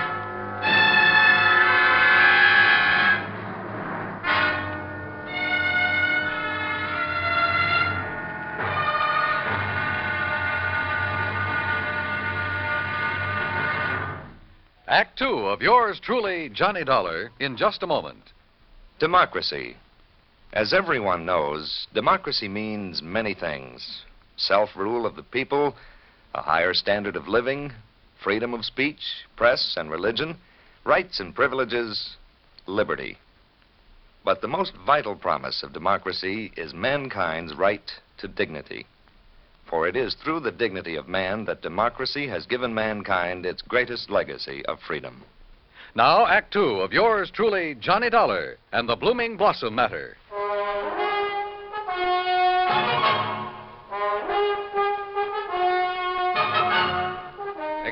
Act two of yours truly, Johnny Dollar, in just a moment. Democracy. As everyone knows, democracy means many things. Self-rule of the people, a higher standard of living, freedom of speech, press and religion, rights and privileges, liberty. But the most vital promise of democracy is mankind's right to dignity. For it is through the dignity of man that democracy has given mankind its greatest legacy of freedom. Now, Act Two of yours truly, Johnny Dollar, and the Blooming Blossom Matter.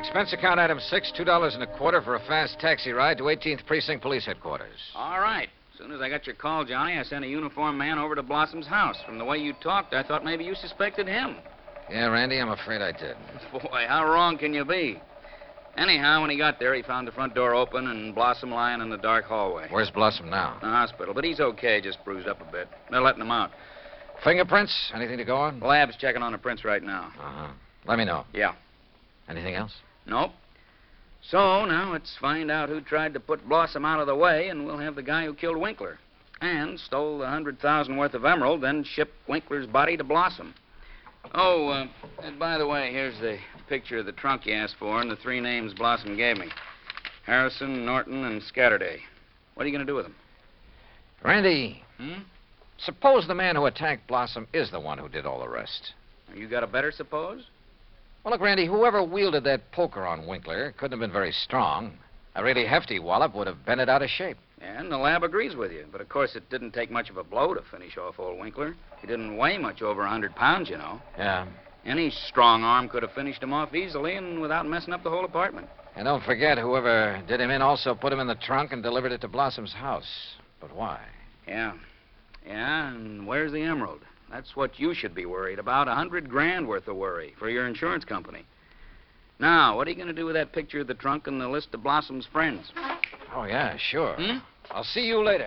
Expense account item six, two dollars and a quarter for a fast taxi ride to eighteenth Precinct Police Headquarters. All right. As soon as I got your call, Johnny, I sent a uniformed man over to Blossom's house. From the way you talked, I thought maybe you suspected him. Yeah, Randy, I'm afraid I did. Boy, how wrong can you be? Anyhow, when he got there, he found the front door open and Blossom lying in the dark hallway. Where's Blossom now? The hospital, but he's okay, just bruised up a bit. They're letting him out. Fingerprints? Anything to go on? The lab's checking on the prints right now. Uh-huh. Let me know. Yeah. Anything else? Nope. So, now let's find out who tried to put Blossom out of the way, and we'll have the guy who killed Winkler. And stole the hundred thousand worth of emerald, then shipped Winkler's body to Blossom. Oh, uh, and by the way, here's the picture of the trunk you asked for and the three names Blossom gave me. Harrison, Norton, and Scatterday. What are you going to do with them? Randy, Hmm? suppose the man who attacked Blossom is the one who did all the rest. You got a better suppose? Well, look, Randy, whoever wielded that poker on Winkler couldn't have been very strong. A really hefty wallop would have bent it out of shape. And the lab agrees with you. But, of course, it didn't take much of a blow to finish off old Winkler. He didn't weigh much over a hundred pounds, you know. Yeah. Any strong arm could have finished him off easily and without messing up the whole apartment. And don't forget, whoever did him in also put him in the trunk and delivered it to Blossom's house. But why? Yeah. Yeah, and where's the emerald? That's what you should be worried about. A hundred grand worth of worry for your insurance company. Now, what are you going to do with that picture of the trunk and the list of Blossom's friends? Oh, yeah, sure. Hmm? I'll see you later.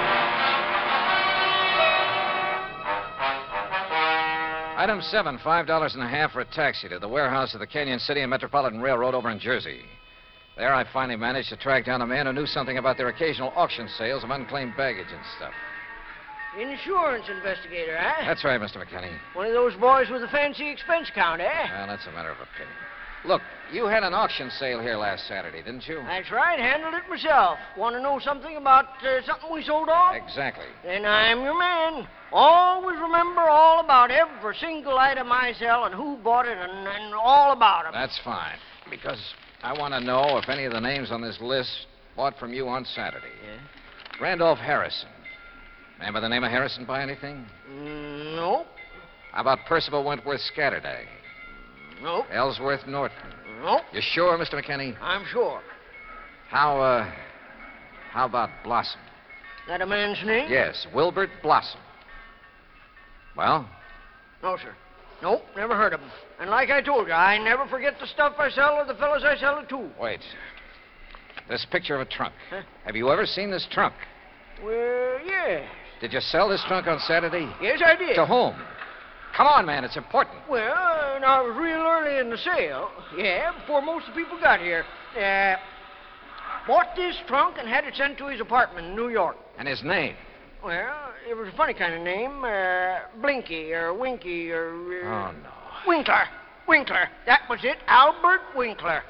Item seven, five dollars and a half for a taxi to the warehouse of the Canyon City and Metropolitan Railroad over in Jersey. There I finally managed to track down a man who knew something about their occasional auction sales of unclaimed baggage and stuff. Insurance investigator, huh? That's right, Mister McKinney. One of those boys with a fancy expense account, eh? Well, that's a matter of opinion. Look, you had an auction sale here last Saturday, didn't you? That's right. Handled it myself. Want to know something about uh, something we sold off? Exactly. Then I'm your man. Always remember all about every single item I sell and who bought it and, and all about them. That's fine. Because I want to know if any of the names on this list bought from you on Saturday. Yeah? Randolph Harrison. Man by the name of Harrison buy anything? Mm, nope. How about Percival Wentworth Scatterday? Nope. Ellsworth Norton? Nope. You sure, Mister McKinney? I'm sure. How, uh, how about Blossom? That a man's name? Yes, Wilbert Blossom. Well? No, sir. Nope, never heard of him. And like I told you, I never forget the stuff I sell or the fellows I sell it to. Wait. This picture of a trunk. Huh? Have you ever seen this trunk? Well, yes. Did you sell this trunk on Saturday? Yes, I did. To whom? Come on, man, it's important. Well, uh, now, it was real early in the sale. Yeah, before most of the people got here. Uh, bought this trunk and had it sent to his apartment in New York. And his name? Well, it was a funny kind of name. Uh, Blinky or Winky or... Uh, Oh, no. Winkler. Winkler. That was it. Albert Winkler.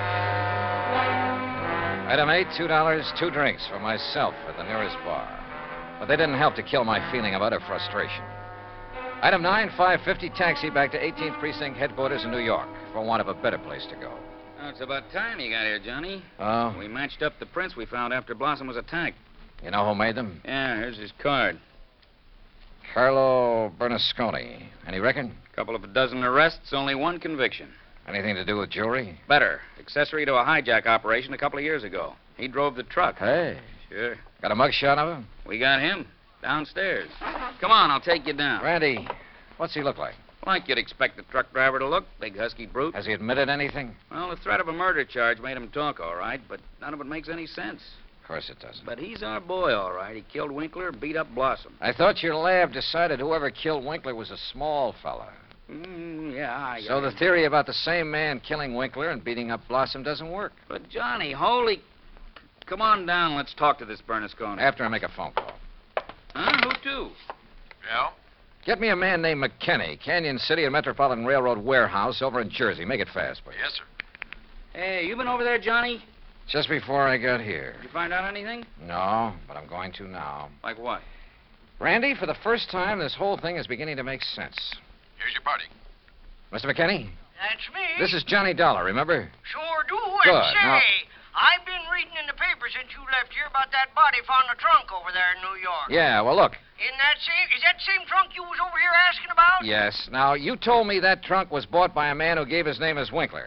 Item eight, two dollars, two drinks for myself at the nearest bar. But they didn't help to kill my feeling of utter frustration. Item nine, five fifty taxi back to eighteenth Precinct headquarters in New York for want of a better place to go. Oh, it's about time you got here, Johnny. Oh? We matched up the prints we found after Blossom was attacked. You know who made them? Yeah, here's his card. Carlo Bernasconi. Any reckon? Couple of a dozen arrests, only one conviction. Anything to do with jewelry? Better. Accessory to a hijack operation a couple of years ago. He drove the truck. Hey. Sure. Got a mugshot of him? We got him. Downstairs. Come on, I'll take you down. Randy, what's he look like? Like you'd expect the truck driver to look. Big husky brute. Has he admitted anything? Well, the threat of a murder charge made him talk all right, but none of it makes any sense. Of course it doesn't. But he's our boy, all right. He killed Winkler, beat up Blossom. I thought your lab decided whoever killed Winkler was a small fella. Mm, yeah, I... So the theory about the same man killing Winkler and beating up Blossom doesn't work. But, Johnny, holy... Come on down. Let's talk to this Bernasconi. After I make a phone call. Huh? Who to? Yeah? Get me a man named McKinney, Canyon City and Metropolitan Railroad warehouse over in Jersey. Make it fast, please. Yes, sir. Hey, you been over there, Johnny? Just before I got here. Did you find out anything? No, but I'm going to now. Like what? Randy, for the first time, this whole thing is beginning to make sense. Here's your party. Mister McKinney? That's me. This is Johnny Dollar, remember? Sure do. Good. And say, Now- I've been reading in the paper since you left here about that body found in the trunk over there in New York. Yeah, well, look. In that same... Is that the same trunk you was over here asking about? Yes. Now, you told me that trunk was bought by a man who gave his name as Winkler. That's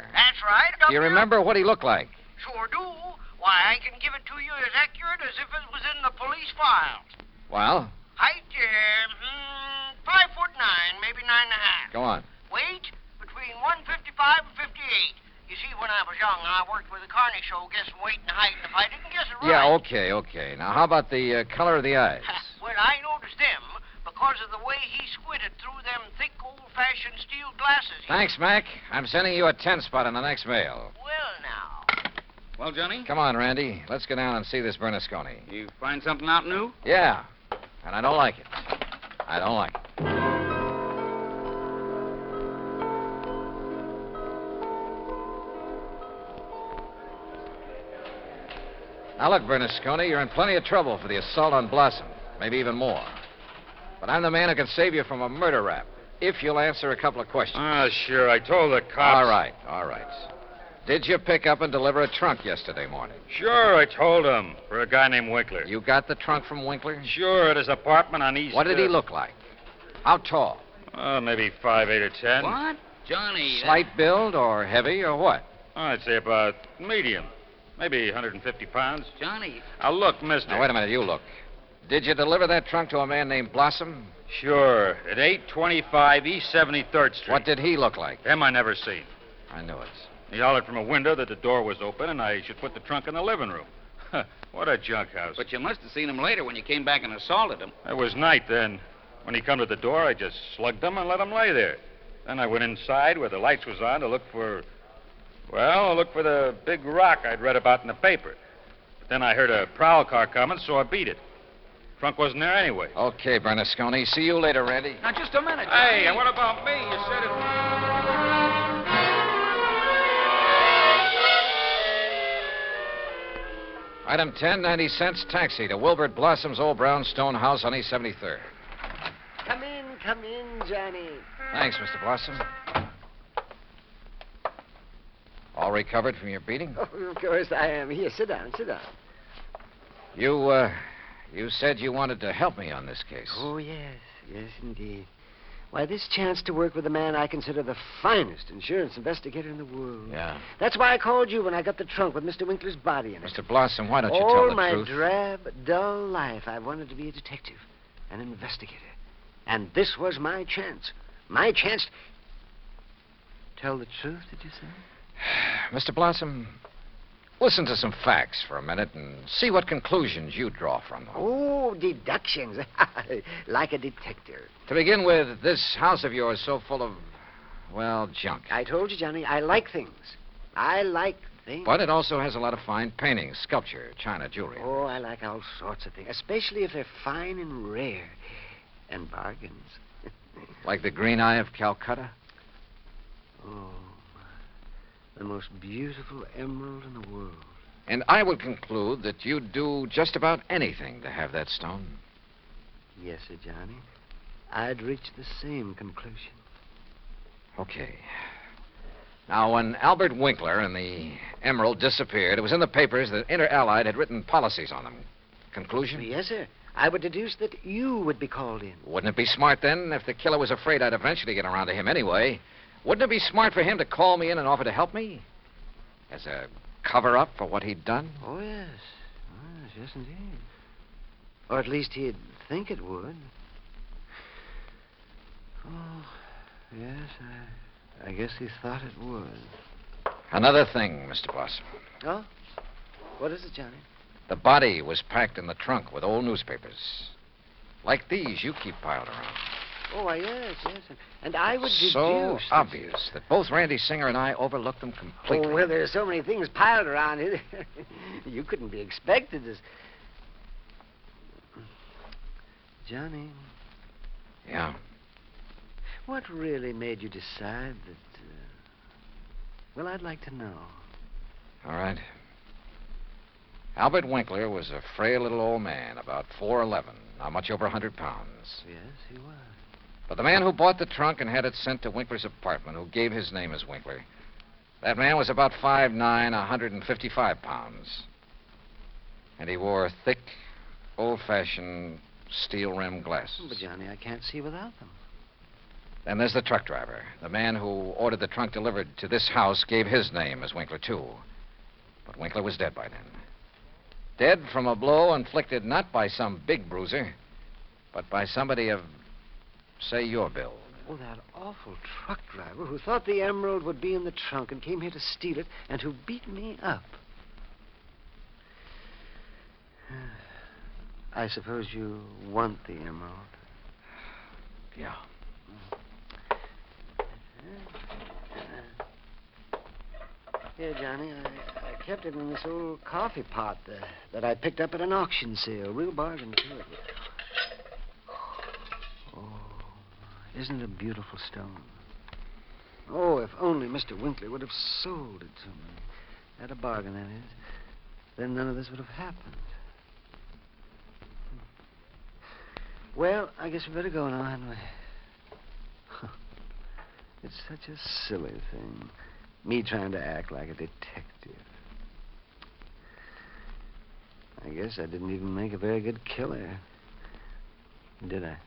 right. Do you remember what he looked like? Sure do. Why, I can give it to you as accurate as if it was in the police files. Well, Height, uh, mm, five foot nine, maybe nine and a half. go on. Weight, between one fifty-five and fifty-eight. You see, when I was young, I worked with the Carney Show guessing weight and height, and if I didn't guess it right... Yeah, okay, okay. Now, how about the uh, color of the eyes? Well, I noticed them because of the way he squinted through them thick, old-fashioned steel glasses. Thanks, Mac. I'm sending you a ten spot on the next mail. Well, now... Well, Johnny? Come on, Randy. Let's go down and see this Bernasconi. You find something out new? Yeah, and I don't like it. I don't like it. Now, look, Bernasconi, you're in plenty of trouble for the assault on Blossom. Maybe even more. But I'm the man who can save you from a murder rap, if you'll answer a couple of questions. Ah, sure. I told the cops. All right, all right. Did you pick up and deliver a trunk yesterday morning? Sure, I told him. For a guy named Winkler. You got the trunk from Winkler? Sure, at his apartment on East... What did he look like? How tall? Uh, maybe five, eight, or ten. What? Johnny... Slight build or heavy or what? I'd say about medium. Maybe one hundred fifty pounds. Johnny... Now, look, mister. Now, wait a minute. You look. Did you deliver that trunk to a man named Blossom? Sure, at eight twenty-five East seventy-third Street. What did he look like? Him I never seen. I knew it. He hollered from a window that the door was open and I should put the trunk in the living room. What a junk house. But you must have seen him later when you came back and assaulted him. It was night then. When he come to the door, I just slugged him and let him lay there. Then I went inside where the lights was on to look for... Well, look for the big rock I'd read about in the paper. But then I heard a prowl car coming, so I beat it. Trunk wasn't there anyway. Okay, Bernasconi. See you later, Randy. Now, just a minute, Johnny. Hey, and what about me? You said it... Item ten, ninety cents taxi to Wilbert Blossom's old brownstone house on East seventy-third. Come in, come in, Johnny. Thanks, Mister Blossom. All recovered from your beating? Oh, of course I am. Here, sit down, sit down. You, uh, you said you wanted to help me on this case. Oh, yes, yes, indeed. Why, this chance to work with a man I consider the finest insurance investigator in the world. Yeah. That's why I called you when I got the trunk with Mister Winkler's body in it. Mister Blossom, why don't you All tell the my truth? drab, dull life, I wanted to be a detective, an investigator. And this was my chance. My chance... Tell the truth, did you say? Mister Blossom, listen to some facts for a minute and see what conclusions you draw from them. Oh, deductions. Like a detective. To begin with, this house of yours is so full of, well, junk. I told you, Johnny, I like things. I like things. But it also has a lot of fine paintings, sculpture, china, jewelry. Oh, I like all sorts of things, especially if they're fine and rare. And bargains. Like the Green Eye of Calcutta? Oh, the most beautiful emerald in the world. And I would conclude that you'd do just about anything to have that stone. Yes, sir, Johnny. I'd reach the same conclusion. Okay. Now, when Albert Winkler and the emerald disappeared, it was in the papers that Inter Allied had written policies on them. Conclusion? Yes, sir. I would deduce that you would be called in. Wouldn't it be smart, then, if the killer was afraid I'd eventually get around to him anyway? Wouldn't it be smart for him to call me in and offer to help me? As a cover-up for what he'd done? Oh, yes. Oh, yes, yes, indeed. Or at least he'd think it would. Oh, yes, I, I guess he thought it would. Another thing, Mister Blossom. Oh? What is it, Johnny? The body was packed in the trunk with old newspapers. Like these you keep piled around. Oh, why, yes, yes. And I would deduce... So obvious that both Randy Singer and I overlooked them completely. Oh, well, there's so many things piled around here. You couldn't be expected to... Johnny. Yeah? What really made you decide that... Uh... Well, I'd like to know. All right. Albert Winkler was a frail little old man, about four eleven, not much over one hundred pounds. Yes, he was. But the man who bought the trunk and had it sent to Winkler's apartment, who gave his name as Winkler, that man was about five nine, one hundred fifty-five pounds. And he wore thick, old-fashioned steel-rimmed glasses. But, Johnny, I can't see without them. Then there's the truck driver. The man who ordered the trunk delivered to this house gave his name as Winkler, too. But Winkler was dead by then. Dead from a blow inflicted not by some big bruiser, but by somebody of, say, your build. Oh, that awful truck driver who thought the emerald would be in the trunk and came here to steal it and who beat me up. I suppose you want the emerald. Yeah. Here, Johnny, I, I kept it in this old coffee pot uh, that I picked up at an auction sale. Real bargain, too. Oh, isn't it a beautiful stone? Oh, if only Mister Winkler would have sold it to me. At a bargain, that is. Then none of this would have happened. Well, I guess we better go now, hadn't we? It's such a silly thing. Me trying to act like a detective. I guess I didn't even make a very good killer. Did I?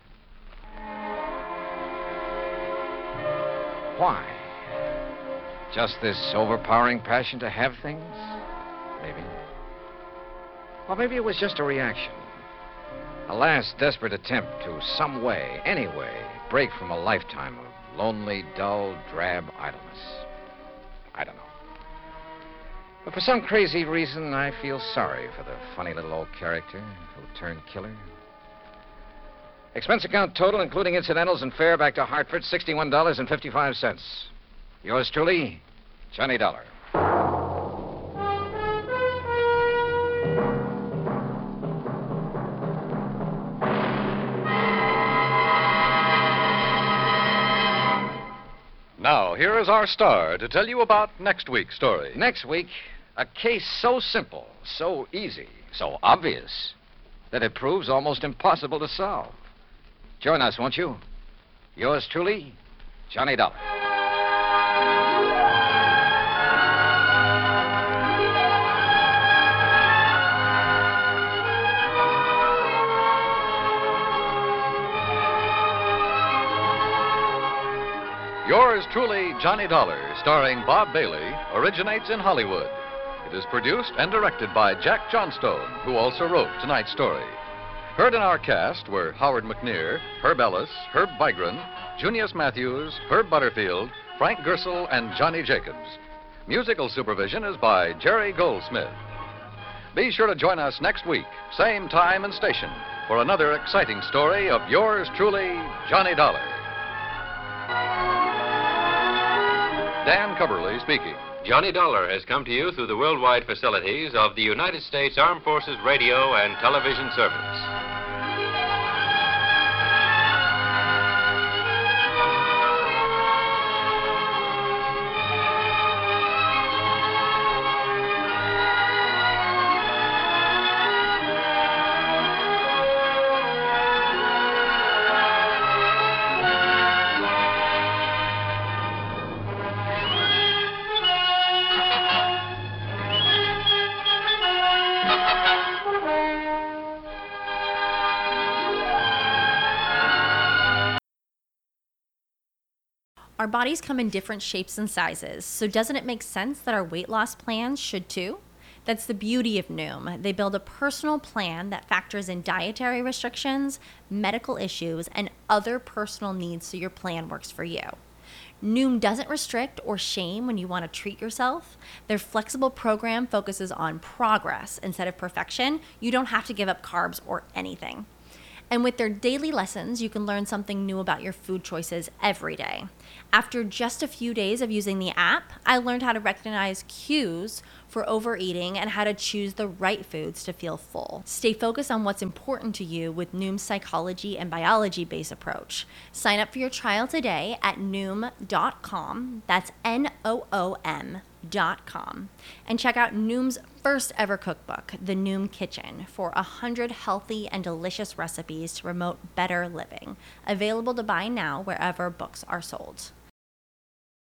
Why? Just this overpowering passion to have things? Maybe. Or maybe it was just a reaction. A last desperate attempt to, some way, any way, break from a lifetime of lonely, dull, drab idleness. I don't know. But for some crazy reason, I feel sorry for the funny little old character who turned killer. Expense account total, including incidentals and fare back to Hartford, sixty-one dollars and fifty-five cents. Yours truly, Johnny Dollar. Now, here is our star to tell you about next week's story. Next week, a case so simple, so easy, so obvious, that it proves almost impossible to solve. Join us, won't you? Yours truly, Johnny Dollar. Yours truly, Johnny Dollar, starring Bob Bailey, originates in Hollywood. It is produced and directed by Jack Johnstone, who also wrote tonight's story. Heard in our cast were Howard McNear, Herb Ellis, Herb Vigran, Junius Matthews, Herb Butterfield, Frank Gersel, and Johnny Jacobs. Musical supervision is by Jerry Goldsmith. Be sure to join us next week, same time and station, for another exciting story of yours truly, Johnny Dollar. Dan Cubberly speaking. Johnny Dollar has come to you through the worldwide facilities of the United States Armed Forces Radio and Television Service. Our bodies come in different shapes and sizes, so doesn't it make sense that our weight loss plans should too? That's the beauty of Noom. They build a personal plan that factors in dietary restrictions, medical issues, and other personal needs so your plan works for you. Noom doesn't restrict or shame when you want to treat yourself. Their flexible program focuses on progress instead of perfection. You don't have to give up carbs or anything. And with their daily lessons, you can learn something new about your food choices every day. After just a few days of using the app, I learned how to recognize cues for overeating and how to choose the right foods to feel full. Stay focused on what's important to you with Noom's psychology and biology-based approach. Sign up for your trial today at noom dot com. That's N O O M dot com. And check out Noom's first ever cookbook, The Noom Kitchen, for one hundred healthy and delicious recipes to promote better living. Available to buy now wherever books are sold.